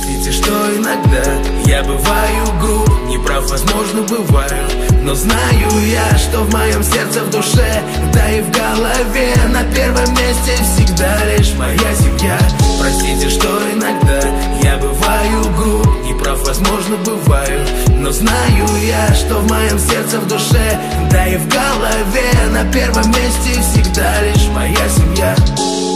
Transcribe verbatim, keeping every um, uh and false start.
Простите, что иногда я бываю груб, не прав, возможно, бываю, но знаю я, что в моем сердце, в душе, да и в голове на первом месте всегда лишь моя семья. Простите, что иногда я бываю груб, не прав, возможно, бываю, но знаю я, что в моем сердце, в душе, да и в голове на первом месте всегда лишь моя семья.